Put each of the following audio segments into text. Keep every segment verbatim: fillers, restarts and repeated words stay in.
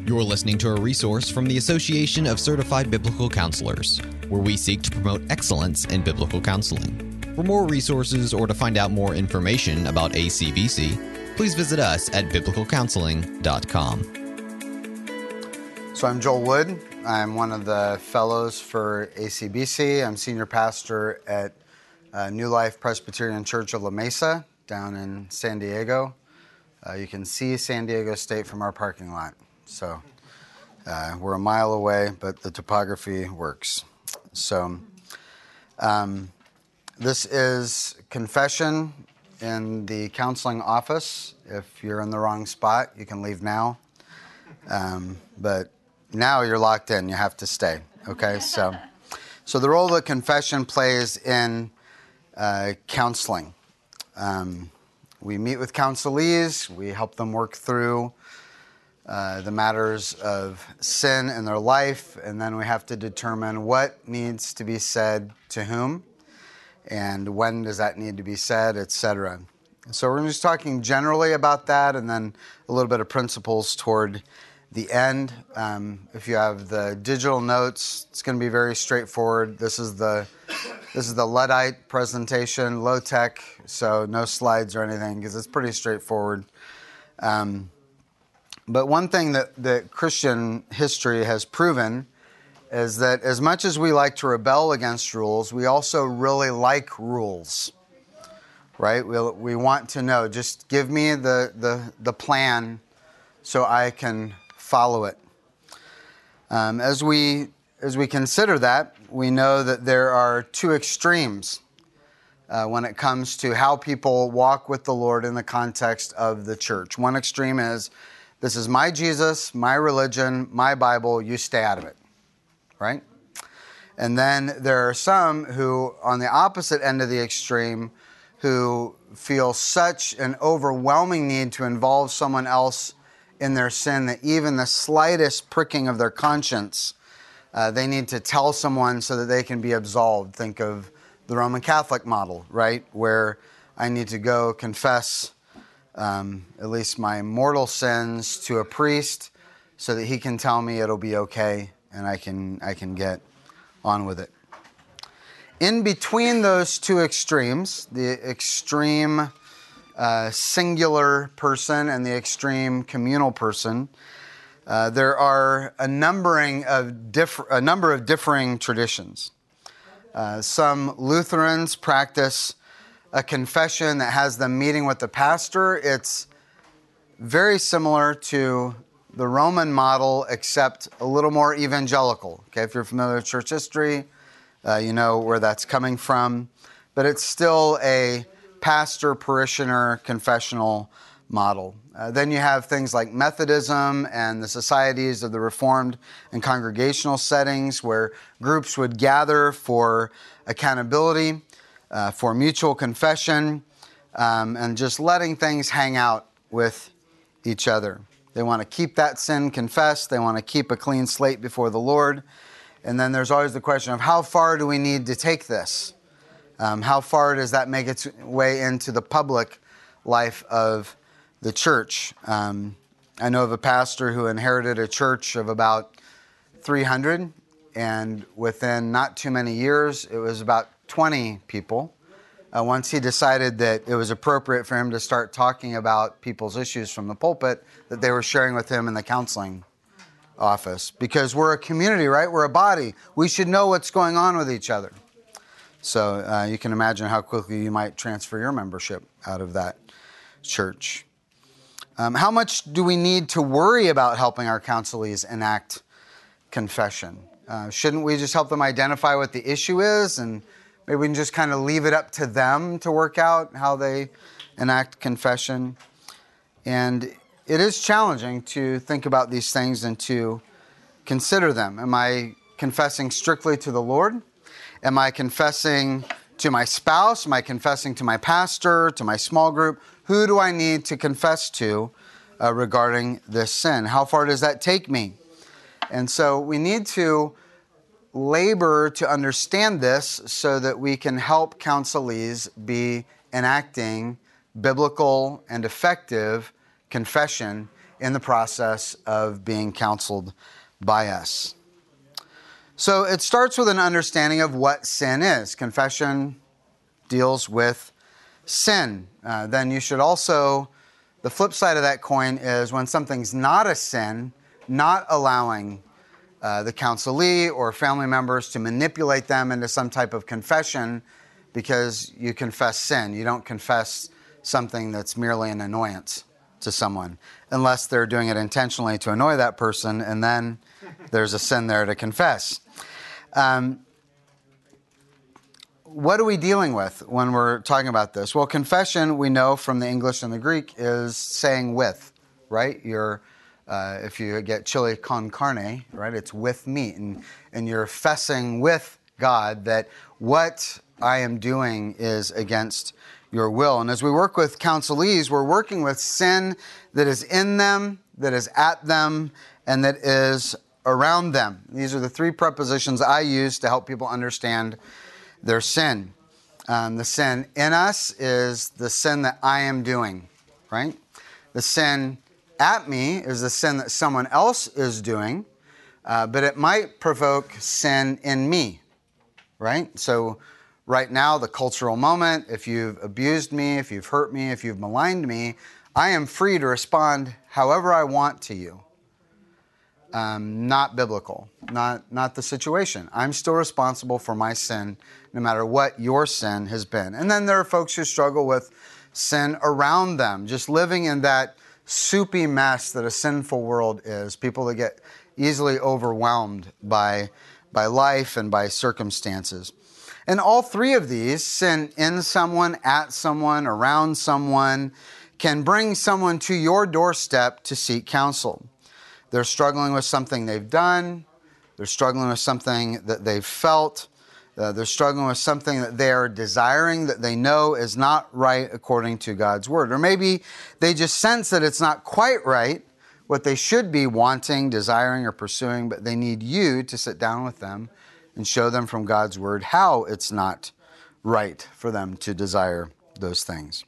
You're listening to a resource from the Association of Certified Biblical Counselors, where we seek to promote excellence in biblical counseling. For more resources or to find out more information about A C B C, please visit us at biblical counseling dot com. So I'm Joel Wood. I'm one of the fellows for A C B C. I'm senior pastor at uh, New Life Presbyterian Church of La Mesa down in San Diego. Uh, you can see San Diego State from our parking lot. So uh, we're a mile away, but the topography works. So um, this is confession in the counseling office. If you're in the wrong spot, you can leave now. Um, but now you're locked in. You have to stay. Okay. So, so the role that confession plays in uh, counseling. Um, we meet with counselees. We help them work through Uh, the matters of sin in their life, and then we have to determine what needs to be said to whom, and when does that need to be said, et cetera. So we're just talking generally about that, and then a little bit of principles toward the end. Um, if you have the digital notes, it's going to be very straightforward. This is the this is the Luddite presentation, low tech, so no slides or anything, because it's pretty straightforward. Um, But one thing that, that Christian history has proven is that as much as we like to rebel against rules, we also really like rules, right? We, we want to know, just give me the, the, the plan so I can follow it. Um, as we, as we consider that, we know that there are two extremes uh, when it comes to how people walk with the Lord in the context of the church. One extreme is, this is my Jesus, my religion, my Bible, you stay out of it, right? And then there are some who, on the opposite end of the extreme, who feel such an overwhelming need to involve someone else in their sin that even the slightest pricking of their conscience, uh, they need to tell someone so that they can be absolved. Think of the Roman Catholic model, right? Where I need to go confess Um, at least my mortal sins to a priest so that he can tell me it'll be okay and I can I can get on with it. In between those two extremes, the extreme uh, singular person and the extreme communal person, uh, there are a numbering of diff- a number of differing traditions. Uh, some Lutherans practice a confession that has them meeting with the pastor. It's very similar to the Roman model, except a little more evangelical. Okay, if you're familiar with church history, uh, you know where that's coming from. But it's still a pastor-parishioner confessional model. Uh, then you have things like Methodism and the societies of the Reformed and congregational settings where groups would gather for accountability, Uh, for mutual confession, um, and just letting things hang out with each other. They want to keep that sin confessed. They want to keep a clean slate before the Lord. And then there's always the question of how far do we need to take this? Um, how far does that make its way into the public life of the church? Um, I know of a pastor who inherited a church of about three hundred, and within not too many years, it was about twenty people. Uh, once he decided that it was appropriate for him to start talking about people's issues from the pulpit that they were sharing with him in the counseling office. Because we're a community, right? We're a body. We should know what's going on with each other. So uh, you can imagine how quickly you might transfer your membership out of that church. Um, how much do we need to worry about helping our counselees enact confession? Uh, shouldn't we just help them identify what the issue is, and maybe we can just kind of leave it up to them to work out how they enact confession? And it is challenging to think about these things and to consider them. Am I confessing strictly to the Lord? Am I confessing to my spouse? Am I confessing to my pastor, to my small group? Who do I need to confess to uh, regarding this sin? How far does that take me? And so we need to labor to understand this so that we can help counselees be enacting biblical and effective confession in the process of being counseled by us. So it starts with an understanding of what sin is. Confession deals with sin. Uh, then you should also, the flip side of that coin is when something's not a sin, not allowing uh, the counselee or family members to manipulate them into some type of confession because you confess sin. You don't confess something that's merely an annoyance to someone, unless they're doing it intentionally to annoy that person, and then there's a sin there to confess. Um, what are we dealing with when we're talking about this? Well, confession, we know from the English and the Greek, is saying with, right? You're, uh, if you get chili con carne, right, it's with meat, and, and you're fessing with God that what I am doing is against your will. And as we work with counselees, we're working with sin that is in them, that is at them, and that is around them. These are the three prepositions I use to help people understand their sin. Um, the sin in us is the sin that I am doing, right? The sin at me is the sin that someone else is doing, uh, but it might provoke sin in me, right? So right now, the cultural moment, if you've abused me, if you've hurt me, if you've maligned me, I am free to respond however I want to you. Um, not biblical, not, not the situation. I'm still responsible for my sin, no matter what your sin has been. And then there are folks who struggle with sin around them, just living in that soupy mess that a sinful world is. People that get easily overwhelmed by, by life and by circumstances. And all three of these, sin in someone, at someone, around someone, can bring someone to your doorstep to seek counsel. They're struggling with something they've done. They're struggling with something that they've felt. Uh, they're struggling with something that they are desiring that they know is not right according to God's word. Or maybe they just sense that it's not quite right, what they should be wanting, desiring, or pursuing, but they need you to sit down with them and show them from God's word how it's not right for them to desire those things.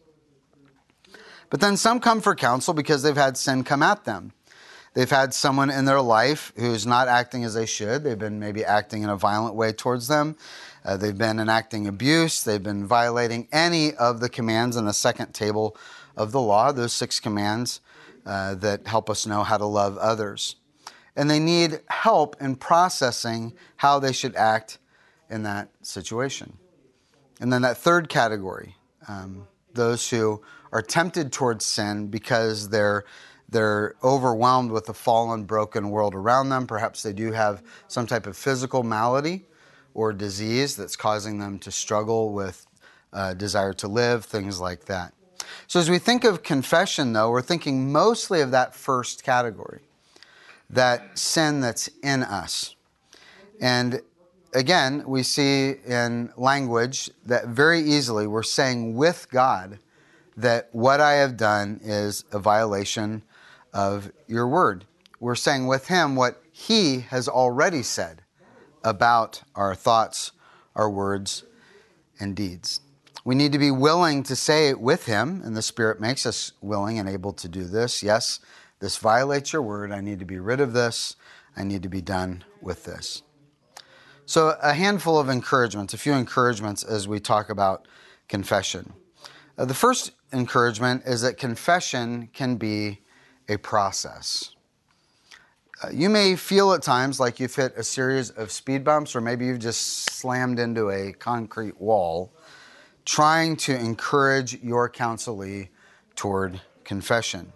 But then some come for counsel because they've had sin come at them. They've had someone in their life who's not acting as they should. They've been maybe acting in a violent way towards them. Uh, they've been enacting abuse. They've been violating any of the commands in the second table of the law, those six commands uh, that help us know how to love others. And they need help in processing how they should act in that situation. And then that third category, um, those who are tempted towards sin because they're they're overwhelmed with the fallen, broken world around them. Perhaps they do have some type of physical malady or disease that's causing them to struggle with uh, desire to live, things like that. So as we think of confession, though, we're thinking mostly of that first category, that sin that's in us. And again, we see in language that very easily we're saying with God that what I have done is a violation of your word. We're saying with him what he has already said about our thoughts, our words, and deeds. We need to be willing to say it with him, and the Spirit makes us willing and able to do this. Yes, this violates your word. I need to be rid of this. I need to be done with this. So a handful of encouragements, a few encouragements as we talk about confession. Uh, the first encouragement is that confession can be a process. Uh, you may feel at times like you've hit a series of speed bumps, or maybe you've just slammed into a concrete wall, trying to encourage your counselee toward confession.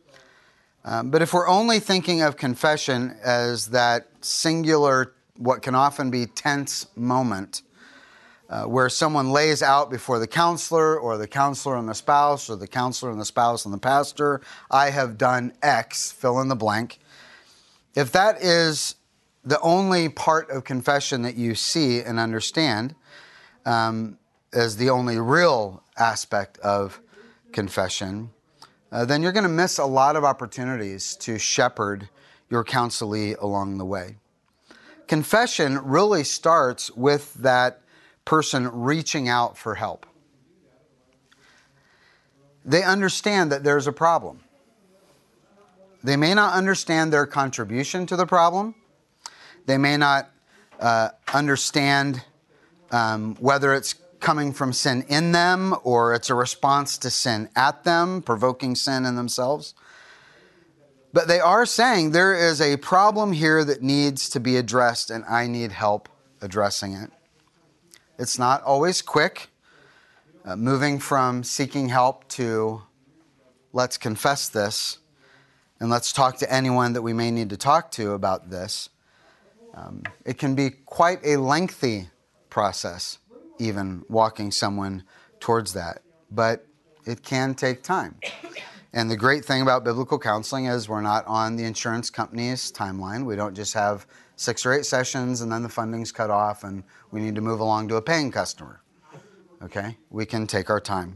Um, but if we're only thinking of confession as that singular, what can often be tense moment, Uh, where someone lays out before the counselor or the counselor and the spouse or the counselor and the spouse and the pastor, I have done X, fill in the blank. If that is the only part of confession that you see and understand um, as the only real aspect of confession, uh, then you're going to miss a lot of opportunities to shepherd your counselee along the way. Confession really starts with that person reaching out for help. They understand that there's a problem. they may not understand their contribution to the problem. They may not uh, understand um, whether it's coming from sin in them or it's a response to sin at them, provoking sin in themselves. But they are saying there is a problem here that needs to be addressed and I need help addressing it. It's not always quick. Uh, moving from seeking help to let's confess this and let's talk to anyone that we may need to talk to about this. Um, it can be quite a lengthy process, even walking someone towards that. But it can take time. And the great thing about biblical counseling is we're not on the insurance company's timeline. We don't just have six or eight sessions and then the funding's cut off and we need to move along to a paying customer. Okay? We can take our time.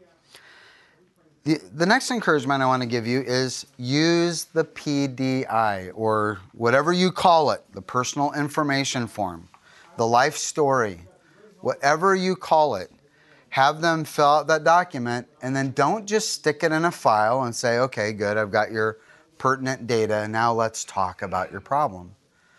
The, the next encouragement I want to give you is use the P D I, or whatever you call it, the personal information form, the life story, whatever you call it. Have them fill out that document, and then don't just stick it in a file and say, okay, good, I've got your pertinent data, now let's talk about your problem.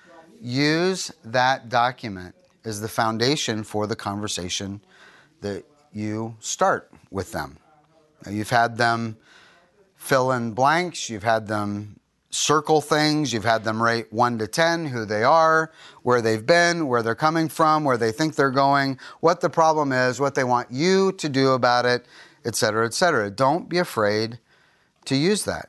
Use that document as the foundation for the conversation that you start with them. Now, you've had them fill in blanks, you've had them circle things, you've had them rate one to ten, who they are, where they've been, where they're coming from, where they think they're going, what the problem is, what they want you to do about it, et cetera, et cetera. Don't be afraid to use that.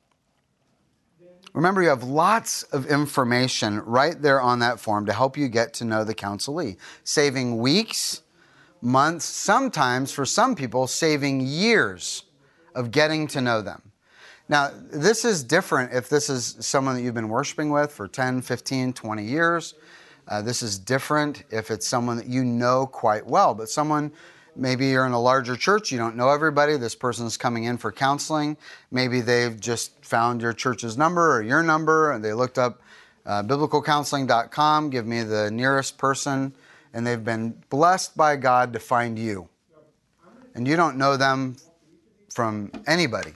Remember, you have lots of information right there on that form to help you get to know the counselee, saving weeks, months, sometimes for some people, saving years of getting to know them. Now, this is different if this is someone that you've been worshiping with for ten, fifteen, twenty years. Uh, this is different if it's someone that you know quite well. But someone, maybe you're in a larger church, you don't know everybody, this person's coming in for counseling. Maybe they've just found your church's number or your number, and they looked up uh, biblical counseling dot com, give me the nearest person, and they've been blessed by God to find you. And you don't know them from anybody.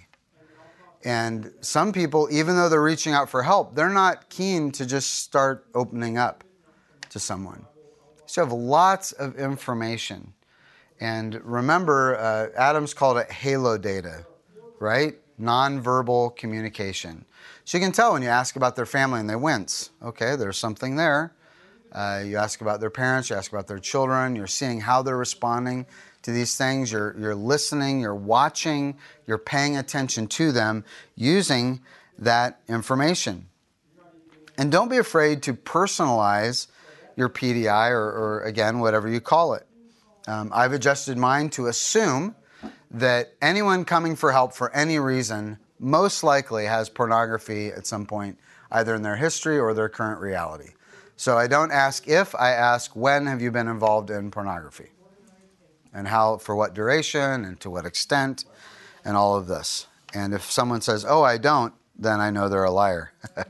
And some people, even though they're reaching out for help, they're not keen to just start opening up to someone. So you have lots of information. And remember, uh, Adams called it halo data, right? Nonverbal communication. So you can tell when you ask about their family and they wince. Okay, there's something there. Uh, you ask about their parents, you ask about their children, you're seeing how they're responding to these things, you're, you're listening, you're watching, you're paying attention to them using that information. And don't be afraid to personalize your P D I or, or again, whatever you call it. Um, I've adjusted mine to assume that anyone coming for help for any reason most likely has pornography at some point, either in their history or their current reality. So I don't ask if, I ask when have you been involved in pornography? And how, for what duration, and to what extent, and all of this. And if someone says, oh, I don't, then I know they're a liar.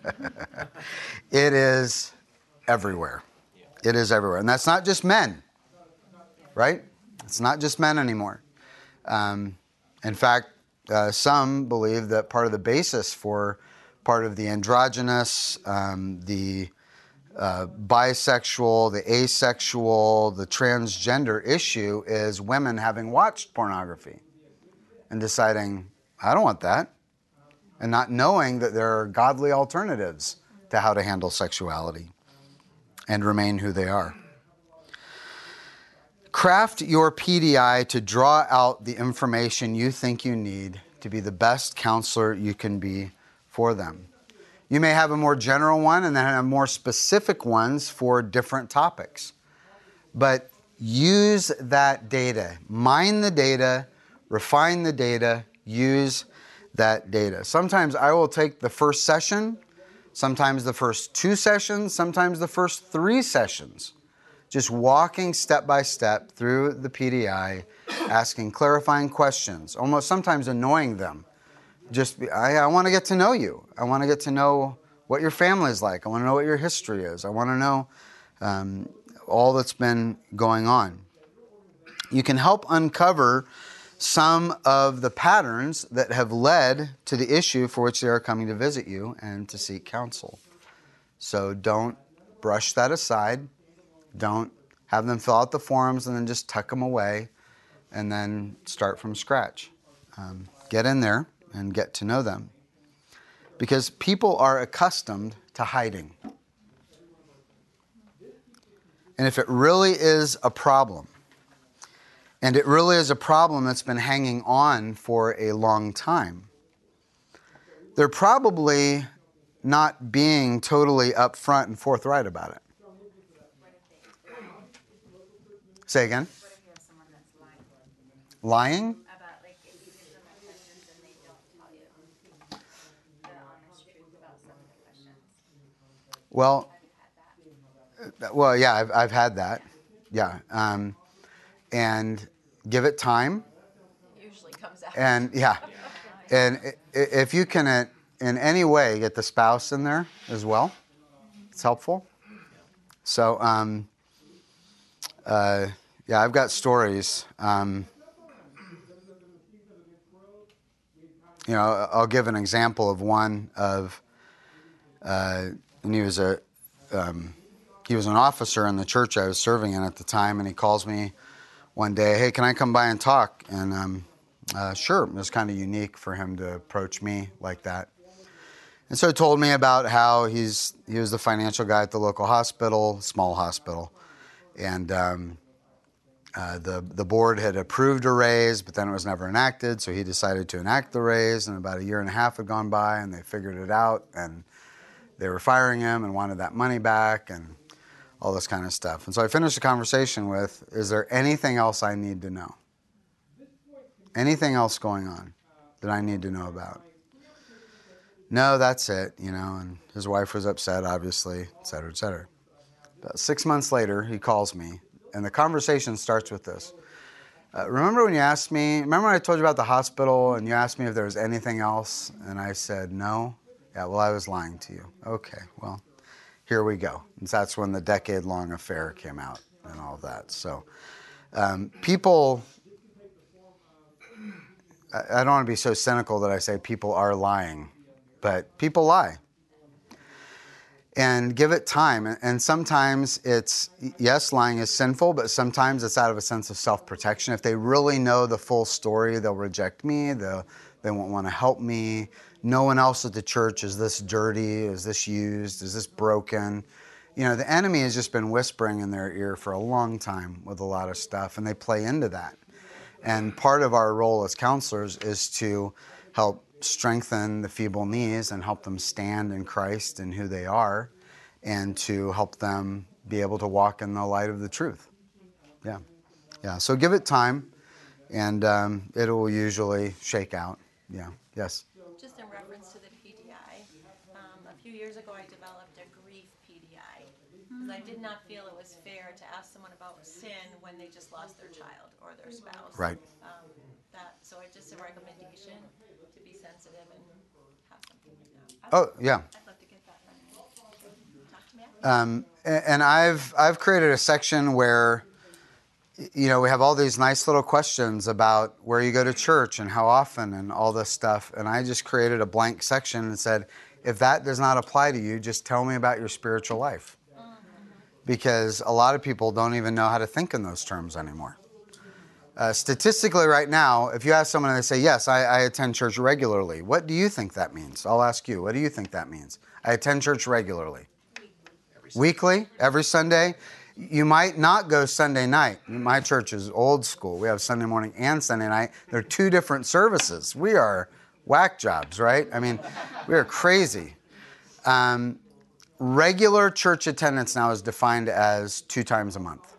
It is everywhere. It is everywhere. And that's not just men, right? It's not just men anymore. Um, in fact, uh, some believe that part of the basis for part of the androgynous, um, the Uh, bisexual, the asexual, the transgender issue is women having watched pornography and deciding, I don't want that, and not knowing that there are godly alternatives to how to handle sexuality and remain who they are. Craft your P D I to draw out the information you think you need to be the best counselor you can be for them. You may have a more general one and then have more specific ones for different topics. But use that data. Mine the data, refine the data, use that data. Sometimes I will take the first session, sometimes the first two sessions, sometimes the first three sessions. Just walking step by step through the P D I, asking clarifying questions, almost sometimes annoying them. Just, be, I, I want to get to know you. I want to get to know what your family is like. I want to know what your history is. I want to know um, all that's been going on. You can help uncover some of the patterns that have led to the issue for which they are coming to visit you and to seek counsel. So don't brush that aside. Don't have them fill out the forms and then just tuck them away and then start from scratch. Um, get in there and get to know them. Because people are accustomed to hiding. And if it really is a problem, and it really is a problem that's been hanging on for a long time, they're probably not being totally upfront and forthright about it. Say again? What if you have someone that's lying? Lying? About, like, if you give them questions and they don't tell you the honest truth about some of the questions? Well, Have you had that? well, yeah, I've, I've had that. Yeah. Um, and give it time. It usually comes out. And yeah. And i- i- if you can, uh, in any way, get the spouse in there as well, it's helpful. So, um, uh, yeah, I've got stories. Um, you know, I'll give an example of one of, uh, and he was a, um, he was an officer in the church I was serving in at the time, and he calls me one day, hey, can I come by and talk? And um, uh, sure, it was kind of unique for him to approach me like that. And so he told me about how he's he was the financial guy at the local hospital, small hospital, and um, uh, the the board had approved a raise, but then it was never enacted, so he decided to enact the raise, and about a year and a half had gone by, and they figured it out, and they were firing him and wanted that money back, and all this kind of stuff. And so I finished the conversation with, is there anything else I need to know? Anything else going on that I need to know about? No, that's it, you know, and his wife was upset, obviously, et cetera, et cetera. About six months later, he calls me, and the conversation starts with this. Uh, remember when you asked me, remember when I told you about the hospital, and you asked me if there was anything else, and I said no? Yeah, well, I was lying to you. Okay, well, here we go. And that's when the decade-long affair came out and all that. So um, people, I, I don't want to be so cynical that I say people are lying, but people lie. And give it time. And sometimes it's, yes, lying is sinful, but sometimes it's out of a sense of self-protection. If they really know the full story, they'll reject me. They'll, they won't want to help me. No one else at the church is this dirty, is this used, is this broken. You know, the enemy has just been whispering in their ear for a long time with a lot of stuff, and they play into that. And part of our role as counselors is to help strengthen the feeble knees and help them stand in Christ and who they are, and to help them be able to walk in the light of the truth. Yeah. Yeah. So give it time, and um, it will usually shake out. Yeah. Yes. Just in reference to the P D I, um, a few years ago I developed a grief P D I because I did not feel it was fair to ask someone about sin when they just lost their child or their spouse. Right. Um, that so it's just a recommendation to be sensitive and have something like that. I'd, Oh, yeah. I'd love to get that from you. Talk to me after. Um, a- and I've I've created a section where, you know, we have all these nice little questions about where you go to church and how often and all this stuff. And I just created a blank section and said, if that does not apply to you, just tell me about your spiritual life. Because a lot of people don't even know how to think in those terms anymore. Uh, statistically right now, if you ask someone and they say, yes, I, I attend church regularly, what do you think that means? I'll ask you, what do you think that means? I attend church regularly. Weekly, every Sunday. You might not go Sunday night. My church is old school. We have Sunday morning and Sunday night. They're two different services. We are whack jobs, right? I mean, we are crazy. Um, regular church attendance now is defined as two times a month.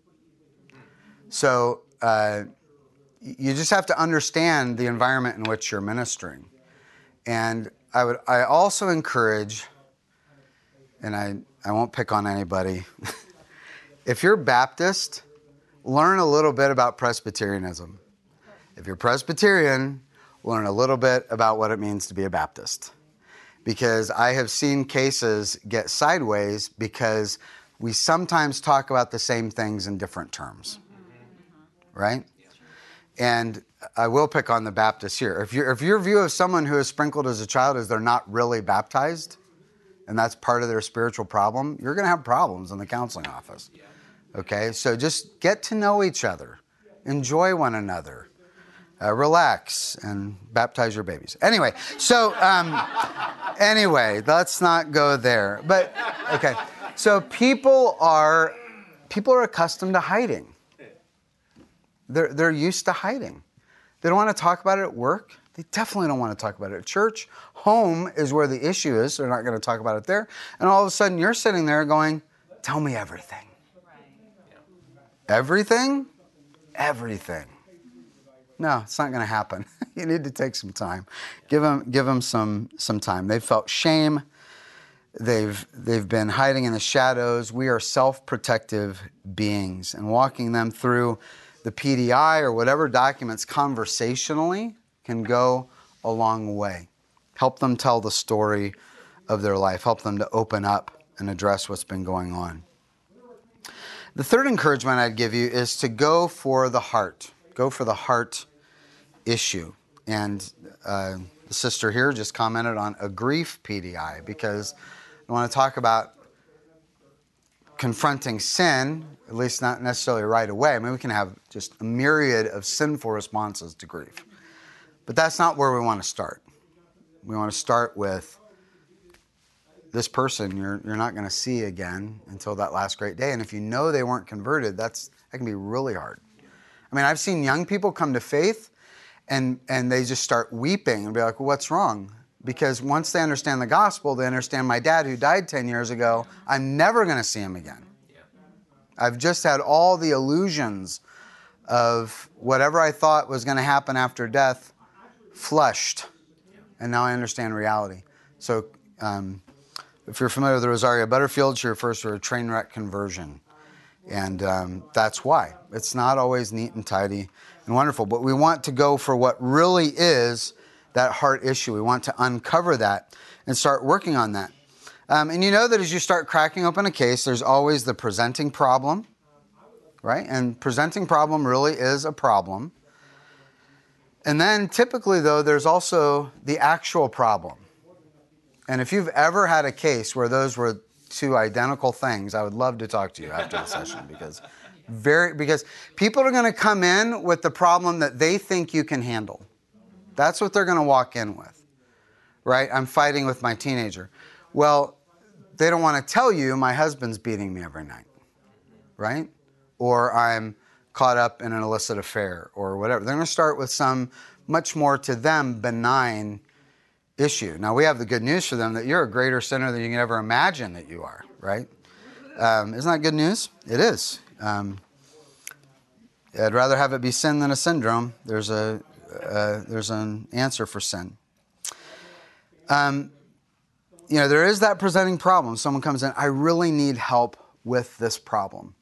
So uh, you just have to understand the environment in which you're ministering. And I would, I also encourage, and I, I won't pick on anybody, if you're Baptist, learn a little bit about Presbyterianism. If you're Presbyterian, learn a little bit about what it means to be a Baptist. Because I have seen cases get sideways because we sometimes talk about the same things in different terms. Right? And I will pick on the Baptists here. If, you if your view of someone who is sprinkled as a child is they're not really baptized, and that's part of their spiritual problem, you're going to have problems in the counseling office. Okay, so just get to know each other. Enjoy one another. Uh, relax and baptize your babies. Anyway, so um, anyway, let's not go there. But okay, so people are people are accustomed to hiding. They're they're used to hiding. They don't want to talk about it at work. They definitely don't want to talk about it at church. Home is where the issue is. They're not going to talk about it there. And all of a sudden, you're sitting there going, "Tell me everything." Everything, everything. No, it's not going to happen. You need to take some time. Give them, give them some, some time. They've felt shame. They've, they've been hiding in the shadows. We are self-protective beings, and walking them through the P D I or whatever documents conversationally can go a long way. Help them tell the story of their life. Help them to open up and address what's been going on. The third encouragement I'd give you is to go for the heart. Go for the heart issue. And uh, the sister here just commented on a grief P D I, because I want to talk about confronting sin, at least not necessarily right away. I mean, we can have just a myriad of sinful responses to grief. But that's not where we want to start. We want to start with this person you're you're not going to see again until that last great day. And if you know they weren't converted, that's that can be really hard. I mean, I've seen young people come to faith and and they just start weeping and be like, well, what's wrong? Because once they understand the gospel, they understand my dad who died ten years ago, I'm never going to see him again. I've just had all the illusions of whatever I thought was going to happen after death flushed. And now I understand reality. So um, if you're familiar with the Rosaria Butterfield, she refers to her train wreck conversion. And um, that's why. It's not always neat and tidy and wonderful. But we want to go for what really is that heart issue. We want to uncover that and start working on that. Um, and you know that as you start cracking open a case, there's always the presenting problem, right? And presenting problem really is a problem. And then typically, though, there's also the actual problem. And if you've ever had a case where those were two identical things, I would love to talk to you after the session, because very because people are going to come in with the problem that they think you can handle. That's what they're going to walk in with, right? I'm fighting with my teenager. Well, they don't want to tell you my husband's beating me every night, right? Or I'm caught up in an illicit affair or whatever. They're going to start with some much more to them benign issue. Now, we have the good news for them that you're a greater sinner than you can ever imagine that you are, right? Um, isn't that good news? It is. Um, I'd rather have it be sin than a syndrome. There's a uh, there's an answer for sin. Um, you know, there is that presenting problem. Someone comes in, I really need help with this problem.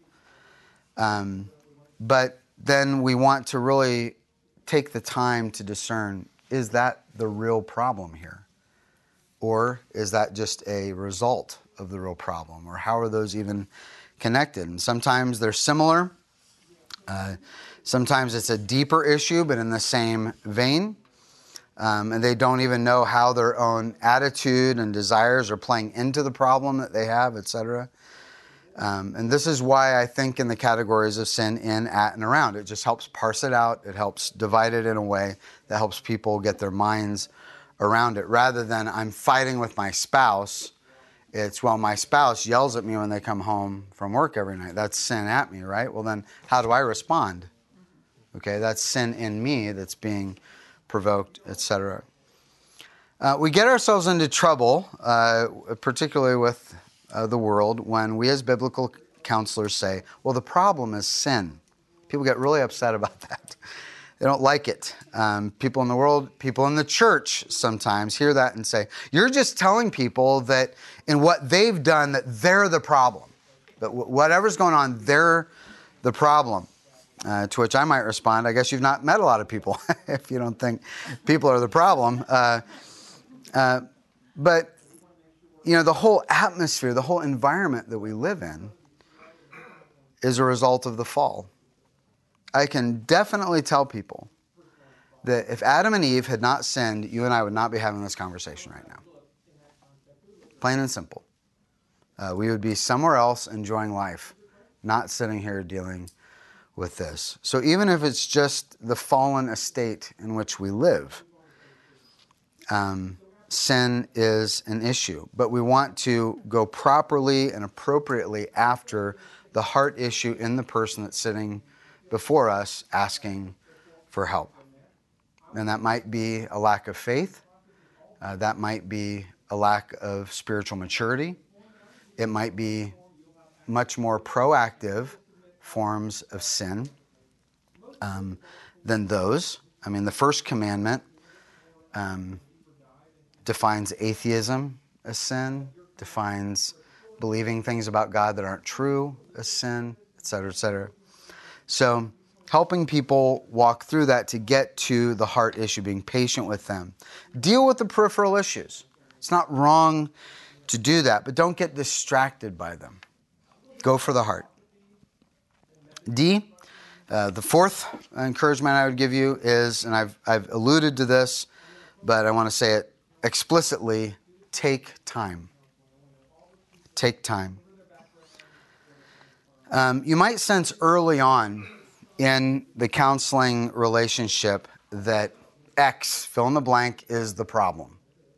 Um, but then we want to really take the time to discern, is that the real problem here? Or is that just a result of the real problem? Or how are those even connected? And sometimes they're similar. Uh, sometimes it's a deeper issue, but in the same vein. Um, and they don't even know how their own attitude and desires are playing into the problem that they have, et cetera. Um, and this is why I think in the categories of sin, in, at, and around. It just helps parse it out. It helps divide it in a way that helps people get their minds around it. Rather than I'm fighting with my spouse, it's, well, my spouse yells at me when they come home from work every night. That's sin at me, right? Well, then how do I respond? Okay, that's sin in me that's being provoked, et cetera. Uh, we get ourselves into trouble, uh, particularly with uh, the world, when we as biblical counselors say, well, the problem is sin. People get really upset about that. They don't like it. Um, people in the world, people in the church sometimes hear that and say, you're just telling people that in what they've done that they're the problem. That w- whatever's going on, they're the problem. Uh, to which I might respond, I guess you've not met a lot of people if you don't think people are the problem. Uh, uh, but, you know, the whole atmosphere, the whole environment that we live in is a result of the fall. I can definitely tell people that if Adam and Eve had not sinned, you and I would not be having this conversation right now. Plain and simple. Uh, we would be somewhere else enjoying life, not sitting here dealing with this. So even if it's just the fallen estate in which we live, um, sin is an issue. But we want to go properly and appropriately after the heart issue in the person that's sitting before us asking for help. And that might be a lack of faith. Uh, that might be a lack of spiritual maturity. It might be much more proactive forms of sin um, than those. I mean, the first commandment um, defines atheism as sin, defines believing things about God that aren't true as sin, et cetera, et cetera. So helping people walk through that to get to the heart issue, being patient with them. Deal with the peripheral issues. It's not wrong to do that, but don't get distracted by them. Go for the heart. D, uh, the fourth encouragement I would give you is, and I've, I've alluded to this, but I want to say it explicitly, take time. Take time. Um, you might sense early on in the counseling relationship that X, fill in the blank, is the problem.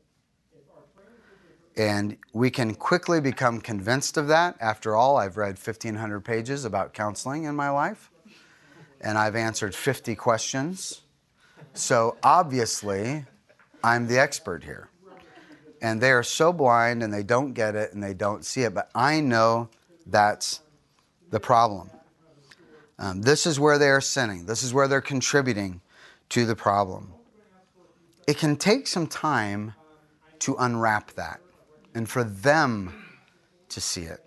And we can quickly become convinced of that. After all, I've read fifteen hundred pages about counseling in my life, and I've answered fifty questions. So obviously, I'm the expert here. And they are so blind, and they don't get it, and they don't see it. But I know that's the problem. Um, this is where they are sinning. This is where they're contributing to the problem. It can take some time to unwrap that and for them to see it.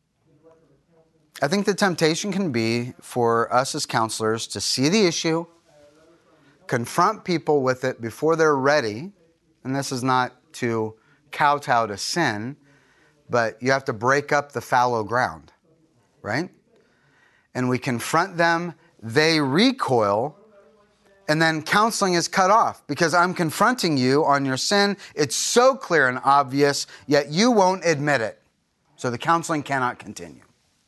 I think the temptation can be for us as counselors to see the issue, confront people with it before they're ready, and this is not to kowtow to sin, but you have to break up the fallow ground, right? And we confront them, they recoil, and then counseling is cut off because I'm confronting you on your sin. It's so clear and obvious, yet you won't admit it. So the counseling cannot continue.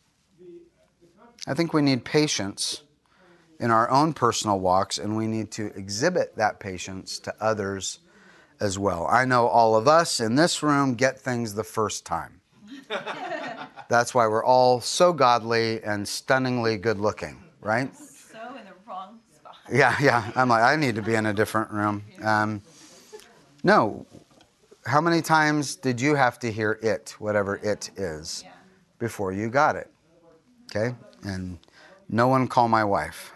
I think we need patience in our own personal walks, and we need to exhibit that patience to others as well. I know all of us in this room get things the first time. That's why we're all so godly and stunningly good looking, right? So in the wrong spot. Yeah, yeah. I'm like, I need to be in a different room. Um, no. How many times did you have to hear it, whatever it is, Yeah. before you got it? Okay? And no one call my wife.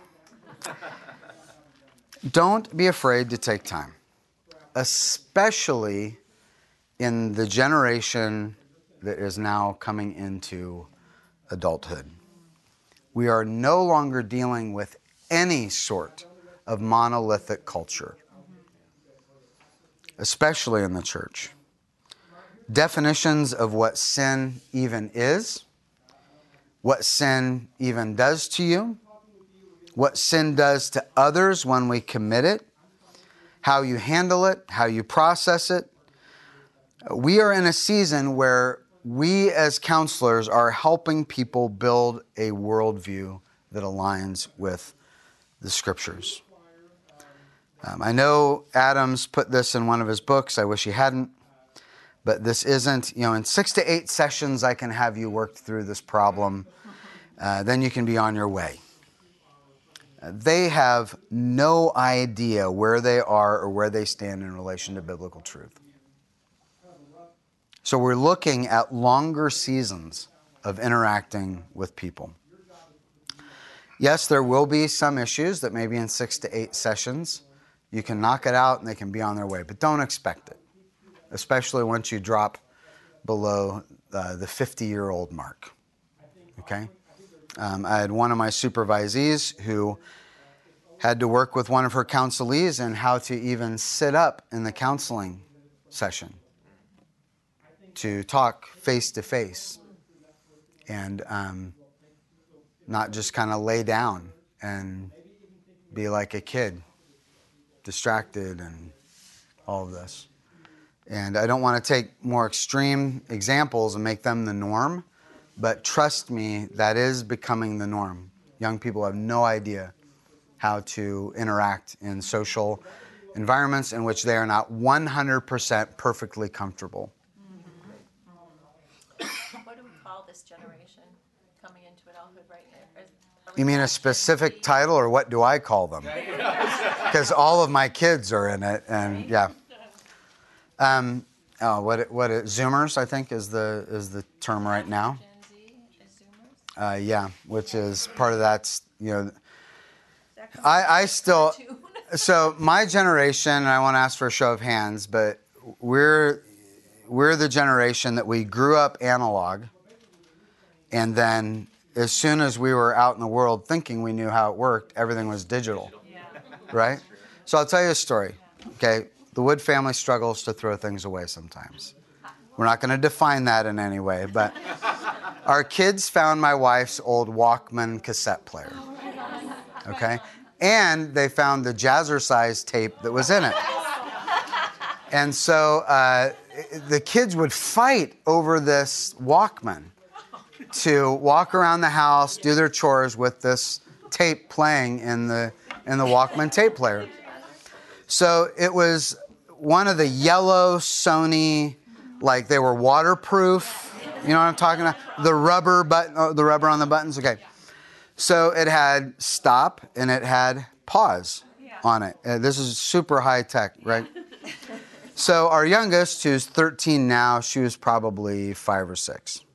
Don't be afraid to take time, especially in the generation that is now coming into adulthood. We are no longer dealing with any sort of monolithic culture, especially in the church. Definitions of what sin even is, what sin even does to you, what sin does to others when we commit it, how you handle it, how you process it. We are in a season where we as counselors are helping people build a worldview that aligns with the Scriptures. Um, I know Adams put this in one of his books. I wish he hadn't. But this isn't, you know, in six to eight sessions I can have you work through this problem. Uh, then you can be on your way. Uh, they have no idea where they are or where they stand in relation to biblical truth. So we're looking at longer seasons of interacting with people. Yes, there will be some issues that maybe in six to eight sessions you can knock it out and they can be on their way, but don't expect it, especially once you drop below uh, the fifty-year-old mark. Okay? Um, I had one of my supervisees who had to work with one of her counselees in how to even sit up in the counseling session to talk face-to-face and um, not just kind of lay down and be like a kid distracted and all of this. And I don't want to take more extreme examples and make them the norm, but trust me, that is becoming the norm. Young people have no idea how to interact in social environments in which they are not one hundred percent perfectly comfortable. Mm-hmm. What do we call this generation coming into adulthood right now? Is, You mean a specific title, or what do I call them? Because all of my kids are in it, and yeah. Um, oh, what what Zoomers, I think, is the is the term right now. Gen Z is Zoomers? Uh, yeah, which is part of that's, you know, I, I still, so my generation, and I want to ask for a show of hands, but we're we're the generation that we grew up analog, and then as soon as we were out in the world thinking we knew how it worked, everything was digital, Yeah. right? So I'll tell you a story, okay? The Wood family struggles to throw things away sometimes. We're not going to define that in any way, but our kids found my wife's old Walkman cassette player, okay? And they found the Jazzercise tape that was in it. And so uh, the kids would fight over this Walkman to walk around the house, do their chores with this tape playing in the in the Walkman tape player. So it was one of the yellow Sony, like they were waterproof. You know what I'm talking about? The rubber button, oh, the rubber on the buttons. Okay. So it had stop and it had pause on it. Uh, this is super high tech, right? So our youngest, who's thirteen now, she was probably five or six.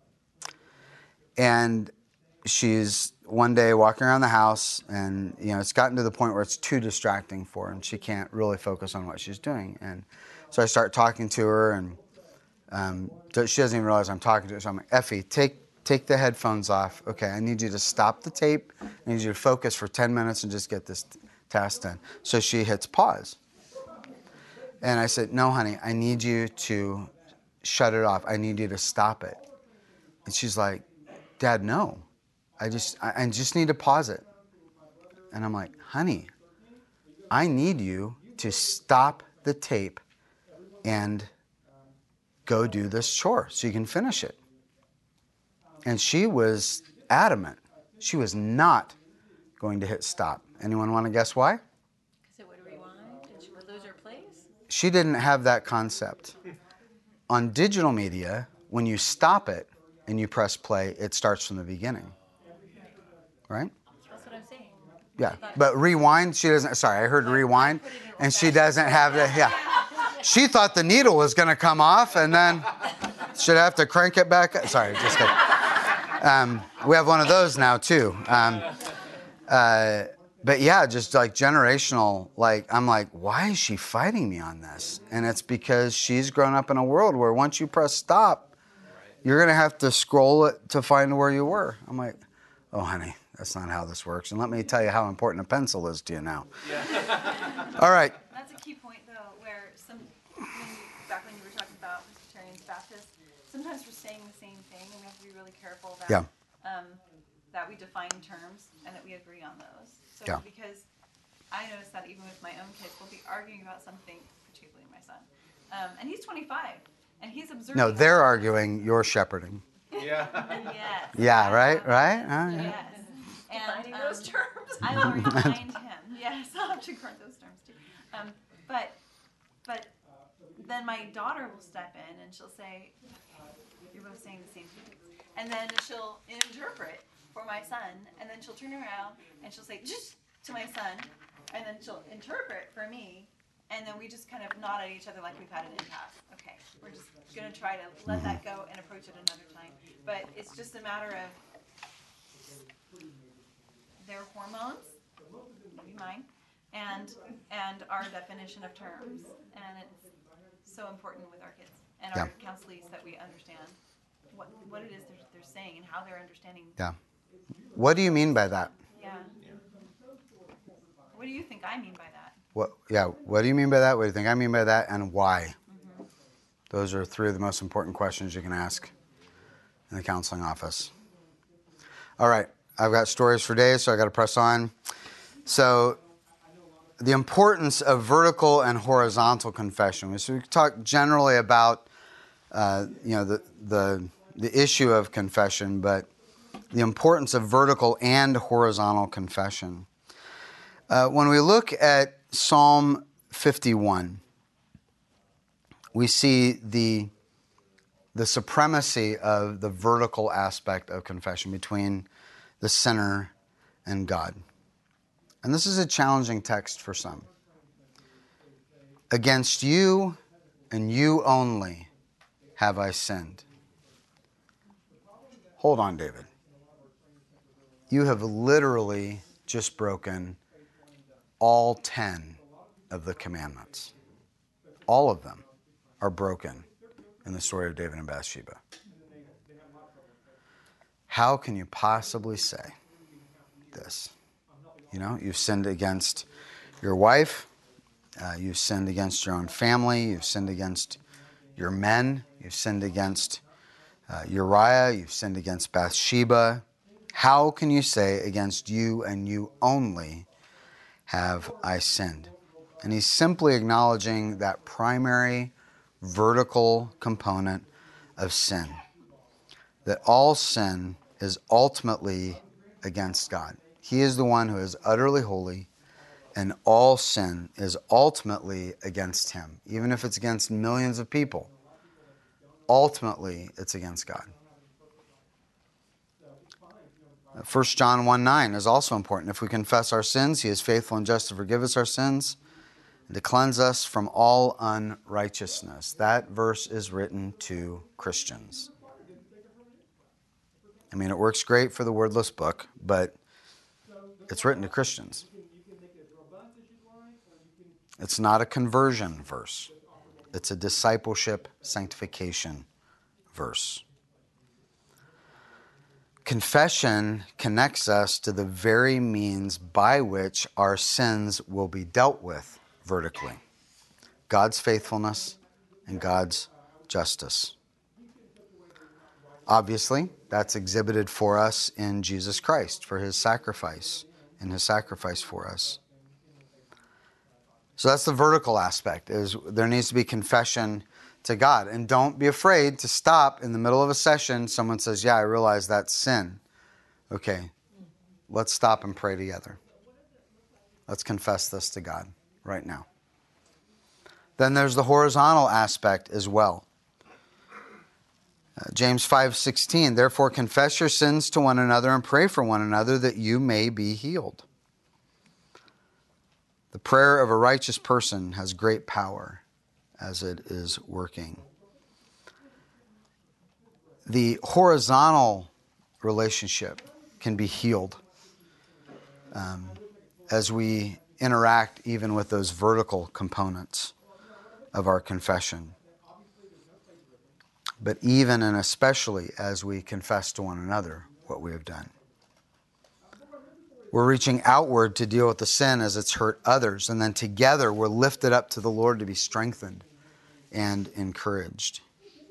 And she's one day walking around the house, and you know it's gotten to the point where it's too distracting for her, and she can't really focus on what she's doing. And so I start talking to her, and um, she doesn't even realize I'm talking to her. So I'm like, Effie, take take the headphones off. Okay, I need you to stop the tape. I need you to focus for ten minutes and just get this t- task done. So she hits pause. And I said, no, honey, I need you to shut it off. I need you to stop it. And she's like, Dad, no. I just I, I just need to pause it. And I'm like, honey, I need you to stop the tape and go do this chore so you can finish it. And she was adamant. She was not going to hit stop. Anyone want to guess why? Because it would rewind and she would lose her place? She didn't have that concept. On digital media, when you stop it and you press play, it starts from the beginning. Right? That's what I'm saying. Yeah. But rewind, she doesn't, sorry, I heard rewind, and she doesn't have the, yeah. She thought the needle was going to come off, and then should have to crank it back up. Sorry, just kidding. Um, we have one of those now, too. Um, uh, but yeah, just like generational, like, I'm like, why is she fighting me on this? And it's because she's grown up in a world where once you press stop, you're going to have to scroll it to find where you were. I'm like, oh, honey, that's not how this works. And let me tell you how important a pencil is to you now. Yeah. All right. That's a key point, though, where some, when, back when you were talking about Presbyterians, Baptists, sometimes we're saying the same thing, and we have to be really careful that, yeah. um, that we define terms and that we agree on those. So yeah. Because I noticed that even with my own kids, we'll be arguing about something, particularly my son. Um, and he's twenty-five, and he's observing. No, they're arguing, you're shepherding. Yeah. Yes. Yeah, right, right? Uh, yeah. Yes. And Defining um, those terms. I will remind him. Yes, I'll have to correct those terms too. Um, but, but then my daughter will step in and she'll say, "You're both saying the same things," and then she'll interpret for my son, and then she'll turn around and she'll say "Just" to my son, and then she'll interpret for me, and then we just kind of nod at each other like we've had an impasse. Okay, we're just gonna try to let that go and approach it another time. But it's just a matter of their hormones, maybe mine, and and our definition of terms, and it's so important with our kids and our Yeah. counselees that we understand what what it is they're, they're saying and how they're understanding. Yeah. What do you mean by that? Yeah. What do you think I mean by that? What? Yeah. What do you mean by that? What do you think I mean by that? And why? Mm-hmm. Those are three of the most important questions you can ask in the counseling office. All right. I've got stories for days, so I got to press on. So the importance of vertical and horizontal confession. So we talk generally about uh, you know the, the the issue of confession, but the importance of vertical and horizontal confession. Uh, when we look at Psalm fifty-one, we see the the supremacy of the vertical aspect of confession between the sinner and God. And this is a challenging text for some. Against you and you only have I sinned. Hold on, David. You have literally just broken all ten of the commandments. All of them are broken in the story of David and Bathsheba. How can you possibly say this? You know, you've sinned against your wife. Uh, you've sinned against your own family. You've sinned against your men. You've sinned against uh, Uriah. You've sinned against Bathsheba. How can you say against you and you only have I sinned? And he's simply acknowledging that primary vertical component of sin. That all sin is ultimately against God. He is the one who is utterly holy, and all sin is ultimately against him. Even if it's against millions of people, ultimately it's against God. First John one nine is also important. If we confess our sins, he is faithful and just to forgive us our sins and to cleanse us from all unrighteousness. That verse is written to Christians. I mean, it works great for the wordless book, but it's written to Christians. It's not a conversion verse. It's a discipleship, sanctification verse. Confession connects us to the very means by which our sins will be dealt with vertically. God's faithfulness and God's justice. Obviously, that's exhibited for us in Jesus Christ, for his sacrifice, in his sacrifice for us. So that's the vertical aspect, is there needs to be confession to God. And don't be afraid to stop in the middle of a session. Someone says, yeah, I realize that's sin. Okay, let's stop and pray together. Let's confess this to God right now. Then there's the horizontal aspect as well. Uh, James five sixteen, therefore confess your sins to one another and pray for one another that you may be healed. The prayer of a righteous person has great power as it is working. The horizontal relationship can be healed um, as we interact even with those vertical components of our confession. But even and especially as we confess to one another what we have done. We're reaching outward to deal with the sin as it's hurt others, and then together we're lifted up to the Lord to be strengthened and encouraged.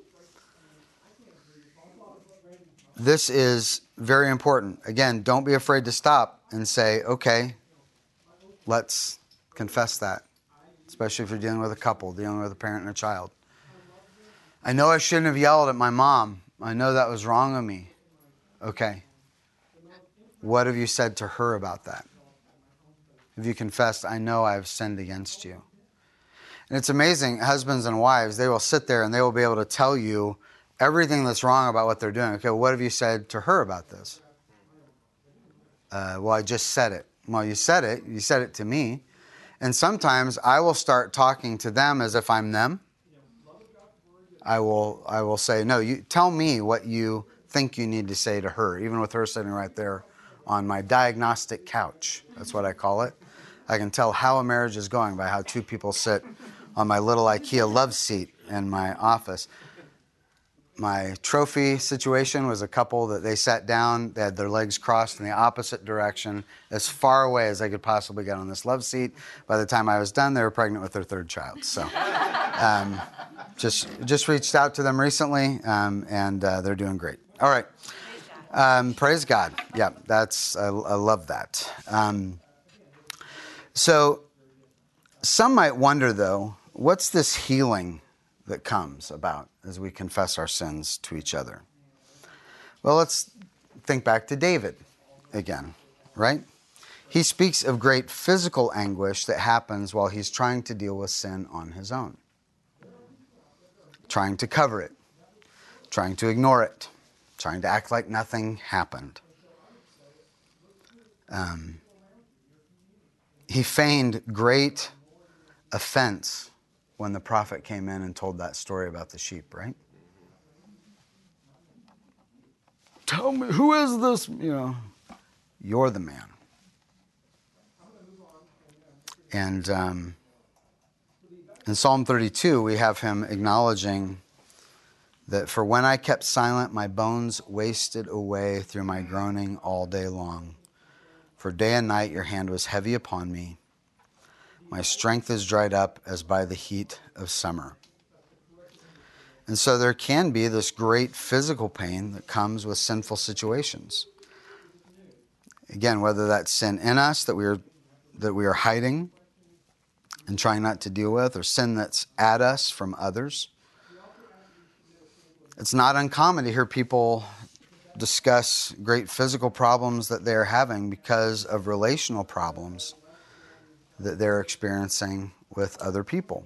This is very important. Again, don't be afraid to stop and say, okay, let's confess that. Especially if you're dealing with a couple, dealing with a parent and a child. I know I shouldn't have yelled at my mom. I know that was wrong of me. Okay. What have you said to her about that? Have you confessed, I know I have sinned against you? And it's amazing, husbands and wives, they will sit there and they will be able to tell you everything that's wrong about what they're doing. Okay, what have you said to her about this? Uh, well, I just said it. Well, you said it. You said it to me. And sometimes I will start talking to them as if I'm them. I will I will say, no, you tell me what you think you need to say to her, even with her sitting right there on my diagnostic couch. That's what I call it. I can tell how a marriage is going by how two people sit on my little IKEA love seat in my office. My trophy situation was a couple that they sat down, they had their legs crossed in the opposite direction, as far away as they could possibly get on this love seat. By the time I was done, they were pregnant with their third child. So um, just just reached out to them recently, um, and uh, they're doing great. All right. Um, praise God. Yeah, that's I, I love that. Um, so Some might wonder, though, what's this healing that comes about as we confess our sins to each other? Well, let's think back to David again, right? He speaks of great physical anguish that happens while he's trying to deal with sin on his own, trying to cover it, trying to ignore it, trying to act like nothing happened. Um, he feigned great offense when the prophet came in and told that story about the sheep, right? Tell me, who is this? You know, you're the man. And um, in Psalm thirty-two, we have him acknowledging that for when I kept silent, my bones wasted away through my groaning all day long. For day and night your hand was heavy upon me. My strength is dried up as by the heat of summer. And so there can be this great physical pain that comes with sinful situations. Again, whether that's sin in us that we are that we are hiding and trying not to deal with, or sin that's at us from others. It's not uncommon to hear people discuss great physical problems that they're having because of relational problems that they're experiencing with other people.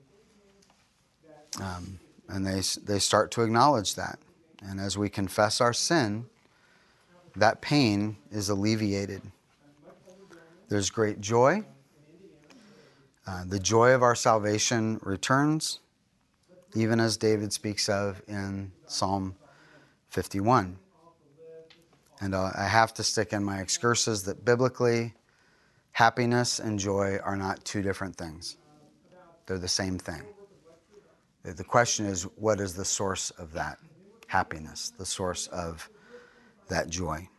Um, and they they start to acknowledge that. And as we confess our sin, that pain is alleviated. There's great joy. Uh, the joy of our salvation returns, even as David speaks of in Psalm fifty-one. And uh, I have to stick in my excursus that biblically, happiness and joy are not two different things. They're the same thing. The question is, what is the source of that happiness, the source of that joy?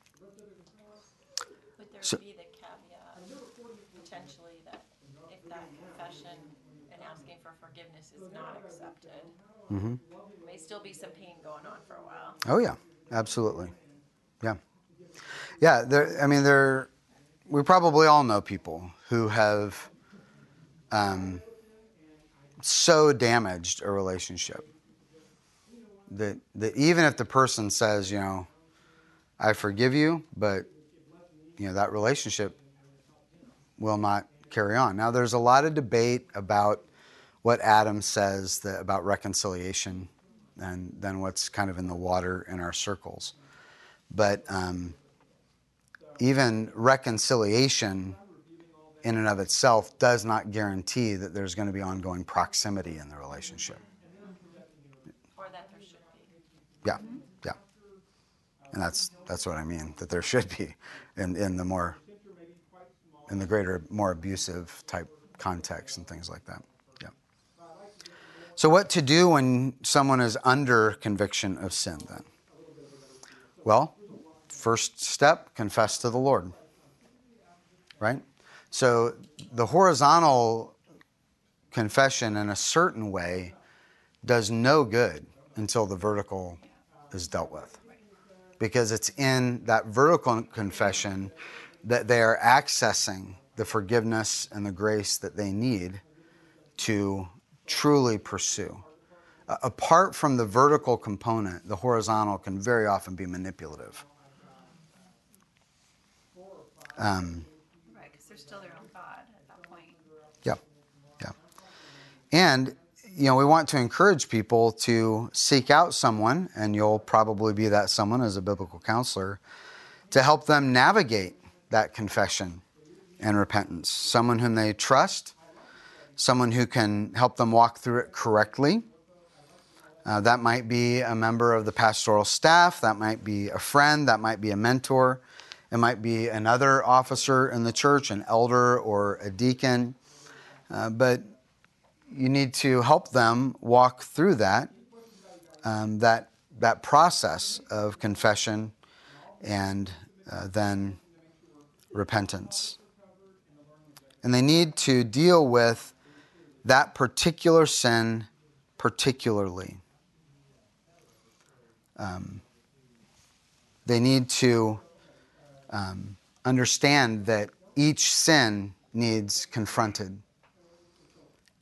Would there So, be the caveat, potentially, that if that confession and asking for forgiveness is not accepted, mm-hmm. there may still be some pain going on for a while? Oh, yeah, absolutely. Yeah. Yeah, there, I mean, there. we probably all know people who have um, so damaged a relationship that, that even if the person says, you know, I forgive you, but, you know, that relationship will not carry on. Now, there's a lot of debate about what Adam says that, about reconciliation and then what's kind of in the water in our circles. But um, even reconciliation in and of itself does not guarantee that there's going to be ongoing proximity in the relationship. Or that there should be. Yeah, yeah. And that's that's what I mean, that there should be in, in the more, in the greater, more abusive type context and things like that. Yeah. So what to do when someone is under conviction of sin then? Well, first step, confess to the Lord. Right? So the horizontal confession in a certain way does no good until the vertical is dealt with. Because it's in that vertical confession that they are accessing the forgiveness and the grace that they need to truly pursue. Uh, apart from the vertical component, the horizontal can very often be manipulative. Um, Right, because they're still their own God at that point. Yeah, yeah. And, you know, we want to encourage people to seek out someone, and you'll probably be that someone as a biblical counselor, to help them navigate that confession and repentance. Someone whom they trust, someone who can help them walk through it correctly. Uh, that might be a member of the pastoral staff, that might be a friend, that might be a mentor. It might be another officer in the church, an elder or a deacon. Uh, but you need to help them walk through that, um, that, that process of confession and uh, then repentance. And they need to deal with that particular sin particularly. Um, they need to Um, understand that each sin needs confronted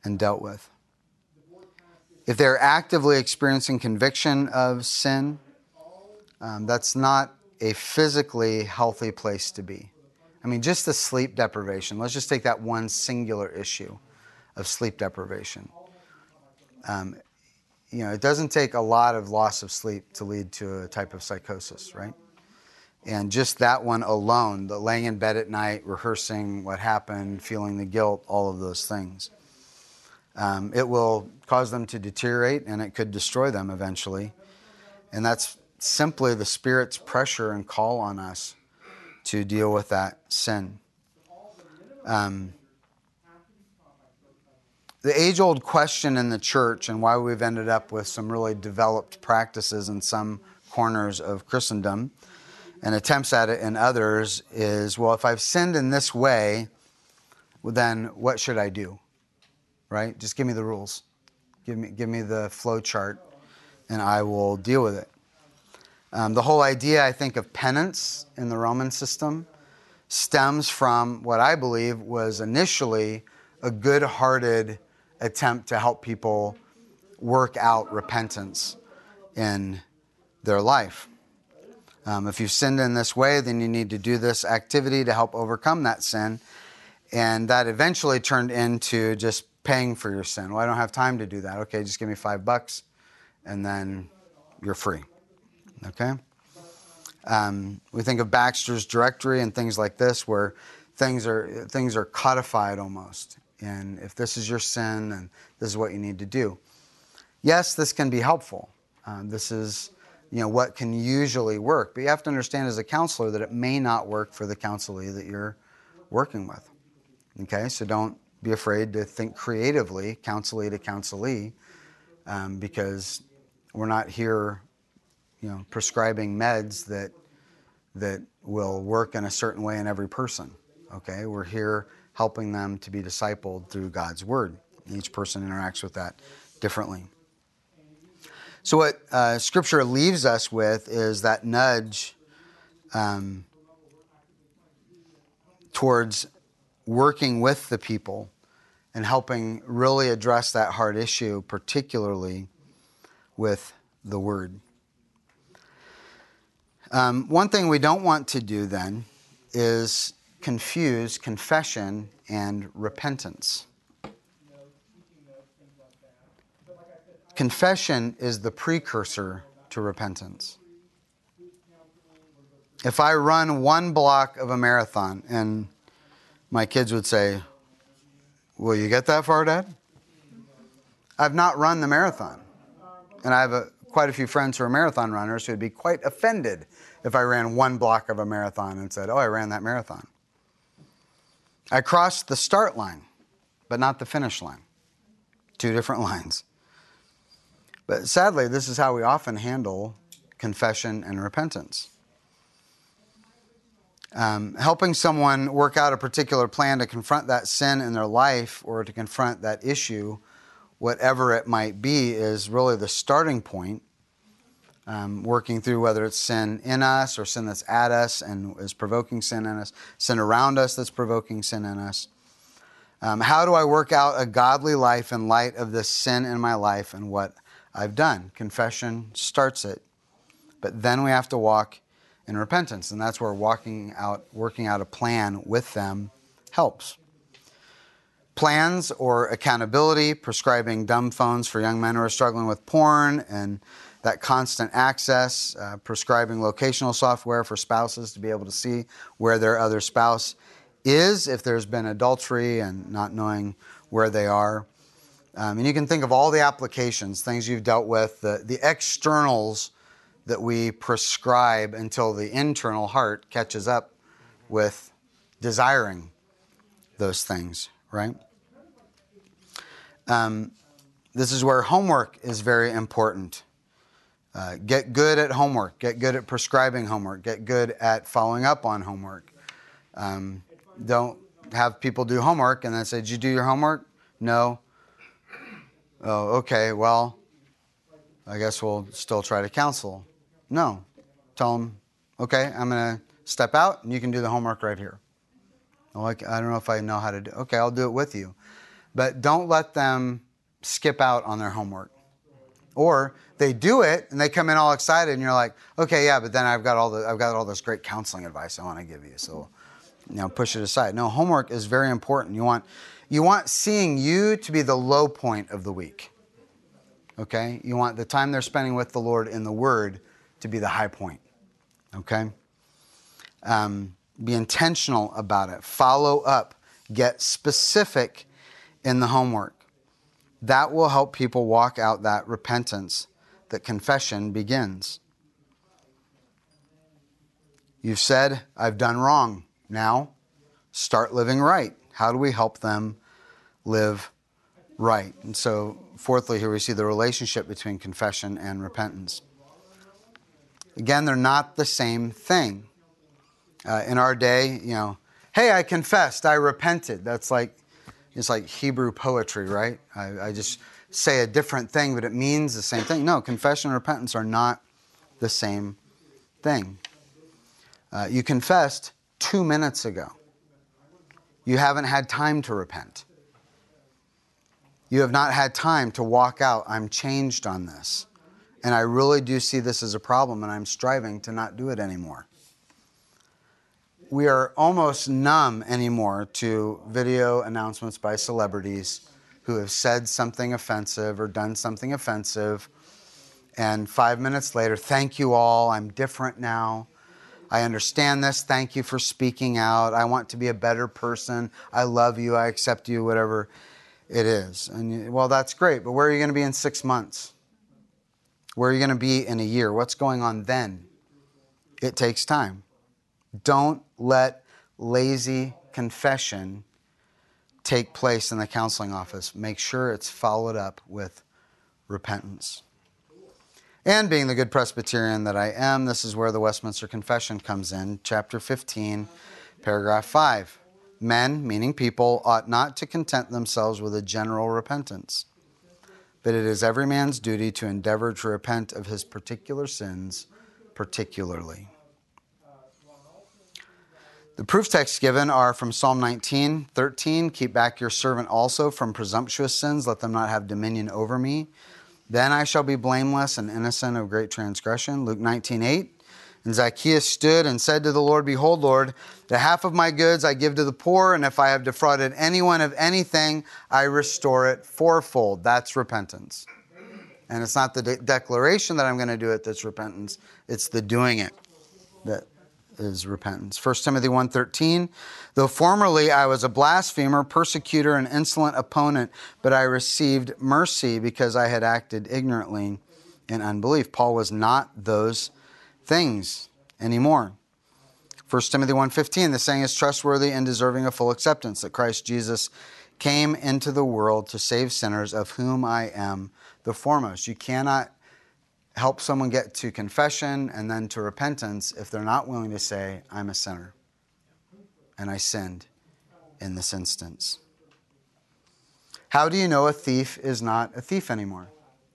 and dealt with. If they're actively experiencing conviction of sin, um, that's not a physically healthy place to be. I mean, just the sleep deprivation. Let's just take that one singular issue of sleep deprivation. Um, you know, it doesn't take a lot of loss of sleep to lead to a type of psychosis, right? And just that one alone, the laying in bed at night, rehearsing what happened, feeling the guilt, all of those things. Um, it will cause them to deteriorate, and it could destroy them eventually. And that's simply the Spirit's pressure and call on us to deal with that sin. Um, the age-old question in the church, and why we've ended up with some really developed practices in some corners of Christendom and attempts at it in others, is, well, if I've sinned in this way, well, then what should I do? Right? Just give me the rules. Give me, give me the flow chart, and I will deal with it. Um, the whole idea, I think, of penance in the Roman system stems from what I believe was initially a good-hearted attempt to help people work out repentance in their life. Um, if you've sinned in this way, then you need to do this activity to help overcome that sin. And that eventually turned into just paying for your sin. Well, I don't have time to do that. Okay, just give me five bucks, and then you're free. Okay? Um, we think of Baxter's Directory and things like this, where things are things are codified almost. And if this is your sin, then this is what you need to do. Yes, this can be helpful. Um, this is, you know, what can usually work. But you have to understand as a counselor that it may not work for the counselee that you're working with. Okay, so don't be afraid to think creatively, counselee to counselee, um, because we're not here, you know, prescribing meds that that will work in a certain way in every person. Okay, we're here helping them to be discipled through God's Word. Each person interacts with that differently. So what uh, Scripture leaves us with is that nudge um, towards working with the people and helping really address that hard issue, particularly with the Word. Um, one thing we don't want to do then is confuse confession and repentance. Confession is the precursor to repentance. If I run one block of a marathon, and my kids would say, "Will you get that far, Dad?" I've not run the marathon. And I have a, quite a few friends who are marathon runners who would be quite offended if I ran one block of a marathon and said, "Oh, I ran that marathon." I crossed the start line, but not the finish line. Two different lines. But sadly, this is how we often handle confession and repentance. Um, helping someone work out a particular plan to confront that sin in their life or to confront that issue, whatever it might be, is really the starting point. Um, working through whether it's sin in us or sin that's at us and is provoking sin in us, sin around us that's provoking sin in us. Um, how do I work out a godly life in light of this sin in my life and what I've done? Confession starts it. But then we have to walk in repentance, and that's where walking out, working out a plan with them helps. Plans or accountability, prescribing dumb phones for young men who are struggling with porn and that constant access, uh, prescribing locational software for spouses to be able to see where their other spouse is if there's been adultery and not knowing where they are. Um, and you can think of all the applications, things you've dealt with, the, the externals that we prescribe until the internal heart catches up with desiring those things, right? Um, this is where homework is very important. Uh, get good at homework. Get good at prescribing homework. Get good at following up on homework. Um, don't have people do homework and then say, "Did you do your homework?" "No." "Oh, okay, well, I guess we'll still try to counsel." No. Tell them, "Okay, I'm going to step out and you can do the homework right here." "Well, I, I don't know if I know how to do it." "Okay, I'll do it with you." but don't let them skip out on their homework. Or they do it and they come in all excited and you're like, okay, yeah, but then I've got all the I've got all this great counseling advice I want to give you. So, you know, push it aside. No, homework is very important. You want you want seeing you to be the low point of the week. Okay? You want the time they're spending with the Lord in the Word to be the high point. Okay? Um, be intentional about it. Follow up. Get specific in the homework. That will help people walk out that repentance that confession begins. You've said, I've done wrong. Now, start living right. How do we help them live right? And so, fourthly, here we see the relationship between confession and repentance. Again, they're not the same thing. Uh, in our day, you know, hey, I confessed, I repented. That's like, it's like Hebrew poetry, right? I, I just say a different thing, but it means the same thing. No, confession and repentance are not the same thing. Uh, you confessed two minutes ago. You haven't had time to repent. You have not had time to walk out, I'm changed on this. And I really do see this as a problem, and I'm striving to not do it anymore. We are almost numb anymore to video announcements by celebrities who have said something offensive or done something offensive. And five minutes later, thank you all, I'm different now. I understand this. Thank you for speaking out. I want to be a better person. I love you. I accept you, whatever it is. And you, well, that's great, but where are you going to be in six months? Where are you going to be in a year? What's going on then? It takes time. Don't let lazy confession take place in the counseling office. Make sure it's followed up with repentance. And being the good Presbyterian that I am, this is where the Westminster Confession comes in. Chapter fifteen, paragraph five. Men, meaning people, ought not to content themselves with a general repentance, but it is every man's duty to endeavor to repent of his particular sins particularly. The proof texts given are from Psalm nineteen, thirteen. Keep back your servant also from presumptuous sins. Let them not have dominion over me. Then I shall be blameless and innocent of great transgression. Luke nineteen, eight. And Zacchaeus stood and said to the Lord, Behold, Lord, the half of my goods I give to the poor, and if I have defrauded anyone of anything, I restore it fourfold. That's repentance. And it's not the de- declaration that I'm going to do it that's repentance. It's the doing it that is repentance. First Timothy one thirteen, though formerly I was a blasphemer, persecutor, and insolent opponent, but I received mercy because I had acted ignorantly in unbelief. Paul was not those things anymore. First Timothy one fifteen, the saying is trustworthy and deserving of full acceptance, that Christ Jesus came into the world to save sinners, of whom I am the foremost. You cannot help someone get to confession and then to repentance if they're not willing to say, I'm a sinner and I sinned in this instance. How do you know a thief is not a thief anymore?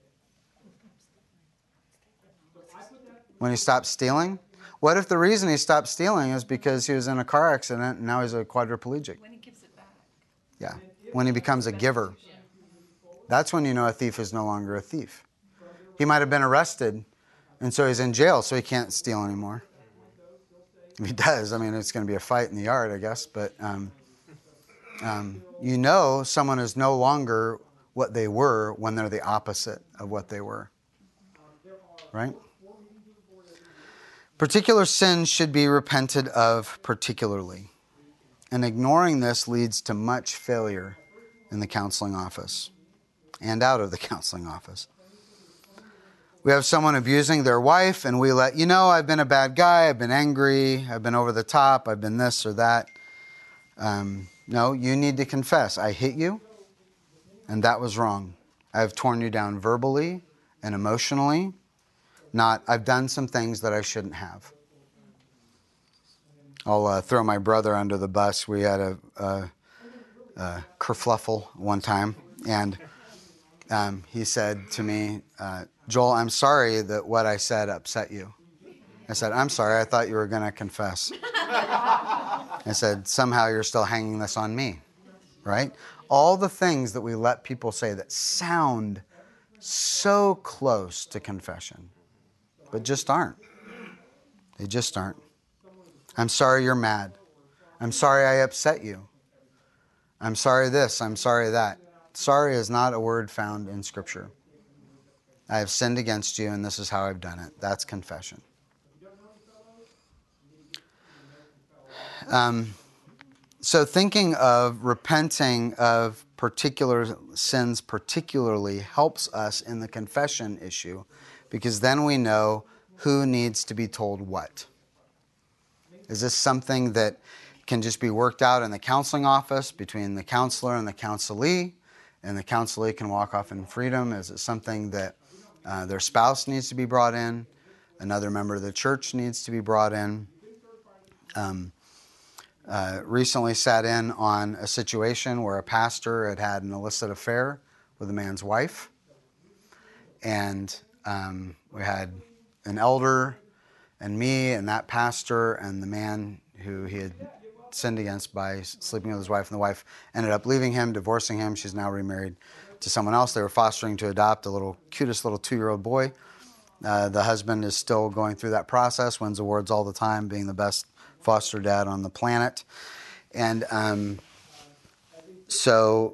When he stops stealing? What if the reason he stopped stealing is because he was in a car accident and now he's a quadriplegic? When he gives it back. Yeah, when he becomes a giver. That's when you know a thief is no longer a thief. He might have been arrested, and so he's in jail, so he can't steal anymore. If he does, I mean, it's going to be a fight in the yard, I guess. But um, um, you know someone is no longer what they were when they're the opposite of what they were. Right? Particular sins should be repented of particularly. And ignoring this leads to much failure in the counseling office and out of the counseling office. We have someone abusing their wife, and we let, you know, I've been a bad guy, I've been angry, I've been over the top, I've been this or that. Um, no, you need to confess. I hit you, and that was wrong. I've torn you down verbally and emotionally. Not, I've done some things that I shouldn't have. I'll uh, throw my brother under the bus. We had a, a, a kerfluffle one time, and um, he said to me, uh, Joel, I'm sorry that what I said upset you. I said, I'm sorry, I thought you were going to confess. I said, somehow you're still hanging this on me, right? all the things that we let people say that sound so close to confession, but just aren't. They just aren't. I'm sorry you're mad. I'm sorry I upset you. I'm sorry this, I'm sorry that. Sorry is not a word found in Scripture. I have sinned against you, and this is how I've done it. That's confession. Um, so thinking of repenting of particular sins particularly helps us in the confession issue, because then we know who needs to be told what. Is this something that can just be worked out in the counseling office between the counselor and the counselee, and the counselee can walk off in freedom? Is it something that uh, their spouse needs to be brought in? Another member of the church needs to be brought in? Um, uh, recently sat in on a situation where a pastor had had an illicit affair with a man's wife. And um, we had an elder and me and that pastor and the man who he had sinned against by sleeping with his wife, and the wife ended up leaving him, divorcing him. She's now remarried to someone else. They were fostering to adopt a little, cutest little two-year-old boy. Uh, the husband is still going through that process, wins awards all the time, being the best foster dad on the planet. And um, so,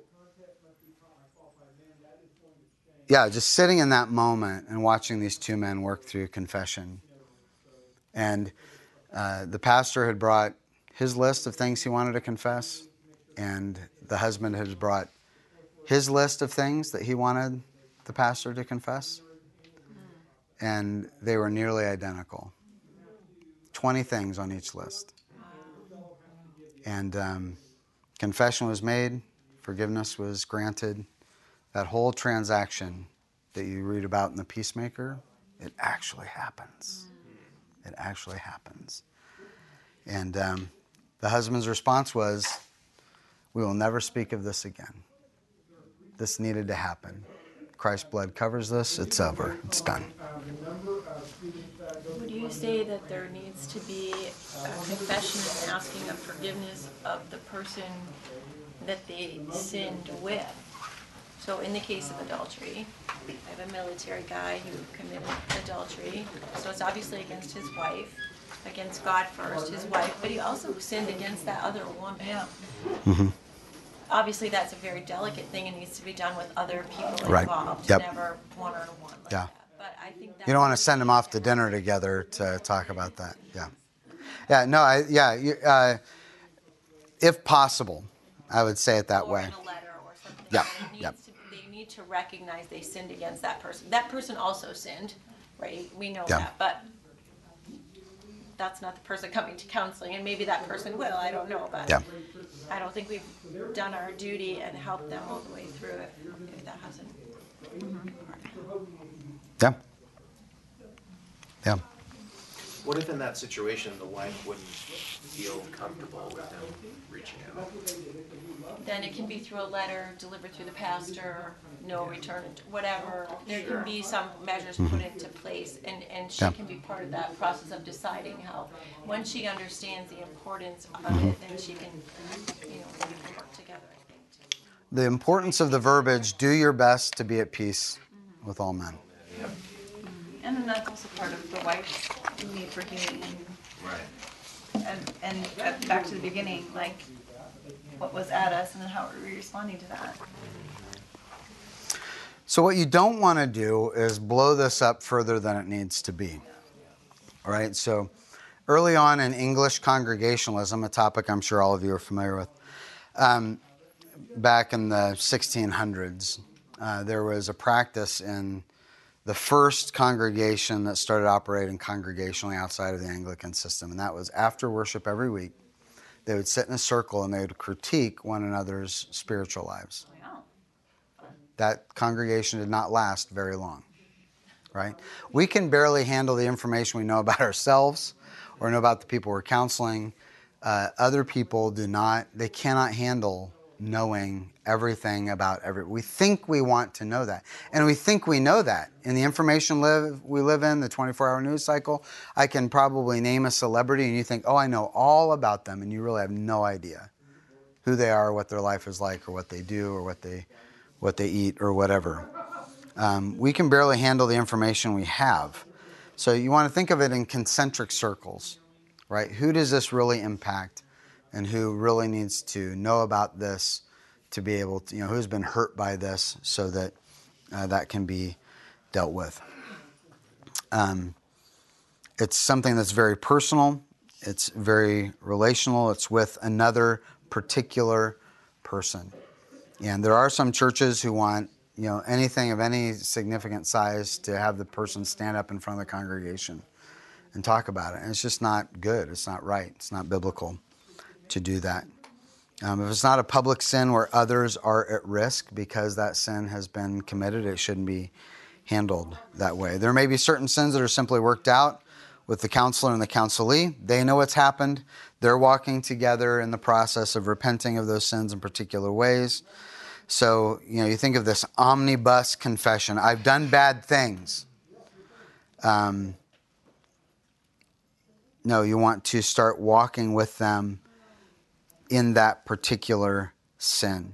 yeah, just sitting in that moment and watching these two men work through confession. And uh, the pastor had brought his list of things he wanted to confess, and the husband had brought his list of things that he wanted the pastor to confess, and they were nearly identical. twenty things on each list. And um, confession was made, forgiveness was granted. That whole transaction that you read about in The Peacemaker, it actually happens. It actually happens. And um, the husband's response was, we will never speak of this again. This needed to happen. Christ's blood covers this. It's over. It's done. Would you say that there needs to be a confession and asking of forgiveness of the person that they sinned with? So in the case of adultery, I have a military guy who committed adultery. So it's obviously against his wife, against God first, his wife, but he also sinned against that other woman. Yeah. Mm-hmm. Obviously, that's a very delicate thing and needs to be done with other people Right. involved, Yep. never one-on-one like Yeah. that. But I think that You don't want to send them off to dinner together to talk about that. Yeah. Yeah, no, I, yeah, you, uh, if possible, I would say it that or way. in a letter or something. Yeah, But it needs yep. to, they need to recognize they sinned against that person. That person also sinned, right? We know Yeah. that, but that's not the person coming to counseling, and maybe that person will. I don't know, but Yeah. I don't think we've done our duty and helped them all the way through if, if that hasn't. Yeah. Yeah. What if in that situation the wife wouldn't feel comfortable with him reaching out? Then it can be through a letter delivered through the pastor, no return, whatever. There can be some measures put into place, and, and she Yeah. can be part of that process of deciding how. Once she understands the importance of it, then she can, you know, we can work together, I think. too. The importance of the verbiage, do your best to be at peace with all men. And then that's also part of the wife's need for healing. Right. And, and uh, back to the beginning, like, what was at us and then how are we responding to that? So what you don't want to do is blow this up further than it needs to be. All right, so early on in English Congregationalism, a topic I'm sure all of you are familiar with, um, back in the sixteen hundreds, uh, there was a practice in the first congregation that started operating congregationally outside of the Anglican system, and that was after worship every week, they would sit in a circle and they would critique one another's spiritual lives. Wow. That congregation did not last very long, right? We can barely handle the information we know about ourselves or know about the people we're counseling. Uh, other people do not, they cannot handle knowing everything about every, we think we want to know that. And we think we know that. In the information live, we live in, the twenty-four hour news cycle, I can probably name a celebrity and you think, oh, I know all about them, and you really have no idea who they are, what their life is like, or what they do, or what they what they eat, or whatever. Um, we can barely handle the information we have. So you want to think of it in concentric circles, right? Who does this really impact, and who really needs to know about this to be able to, you know, who's been hurt by this so that uh, that can be dealt with. Um, it's something that's very personal. It's very relational. It's with another particular person. And there are some churches who want, you know, anything of any significant size to have the person stand up in front of the congregation and talk about it. And it's just not good. It's not right. It's not biblical to do that. Um, if it's not a public sin where others are at risk because that sin has been committed, it shouldn't be handled that way. There may be certain sins that are simply worked out with the counselor and the counselee. They know what's happened. They're walking together in the process of repenting of those sins in particular ways. So, you know, you think of this omnibus confession. I've done bad things. Um, no, you want to start walking with them in that particular sin.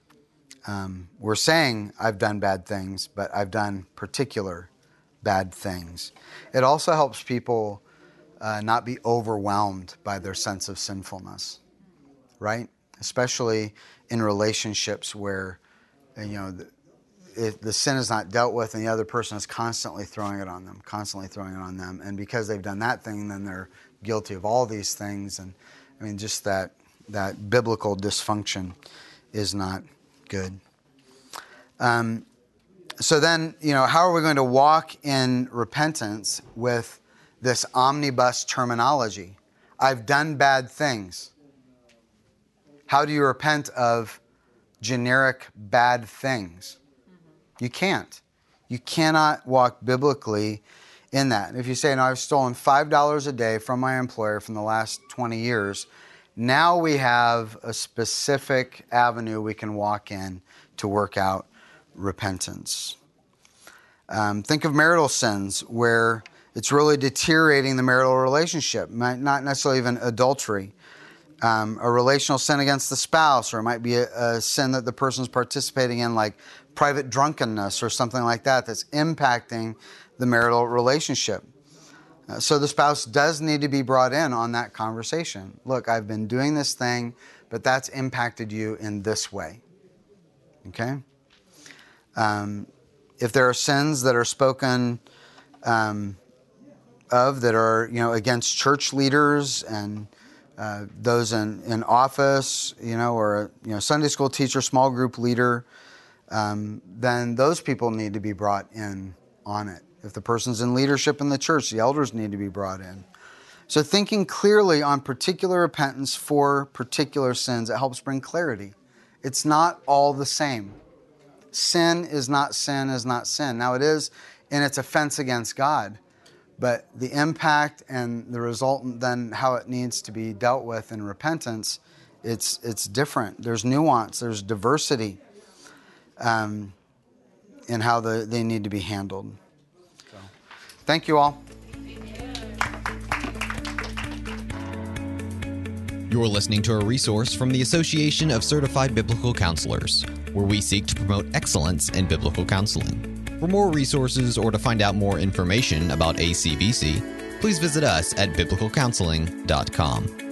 Um, we're saying I've done bad things, but I've done particular bad things. It also helps people uh, not be overwhelmed by their sense of sinfulness, right? Especially in relationships where, you know, the, if the sin is not dealt with and the other person is constantly throwing it on them, constantly throwing it on them. And because they've done that thing, then they're guilty of all these things. And I mean, just that that biblical dysfunction is not good. Um, so then, you know, how are we going to walk in repentance with this omnibus terminology? I've done bad things. How do you repent of generic bad things? You can't. You cannot walk biblically in that. If you say, no, I've stolen five dollars a day from my employer from the last twenty years, now we have a specific avenue we can walk in to work out repentance. Um, think of marital sins where it's really deteriorating the marital relationship, not necessarily even adultery. Um, a relational sin against the spouse, or it might be a, a sin that the person's participating in, like private drunkenness or something like that, that's impacting the marital relationship. Uh, so the spouse does need to be brought in on that conversation. Look, I've been doing this thing, but that's impacted you in this way. Okay? Um, if there are sins that are spoken um, of that are, you know, against church leaders and Uh, those in, in office, you know, or a you know, Sunday school teacher, small group leader, um, then those people need to be brought in on it. If the person's in leadership in the church, the elders need to be brought in. So thinking clearly on particular repentance for particular sins, it helps bring clarity. It's not all the same. Sin is not sin is not sin. Now it is in its offense against God. But the impact and the resultant, then how it needs to be dealt with in repentance, it's it's different. There's nuance. There's diversity um, in how the, they need to be handled. So, thank you all. You're listening to a resource from the Association of Certified Biblical Counselors, where we seek to promote excellence in biblical counseling. For more resources or to find out more information about A C B C, please visit us at biblical counseling dot com.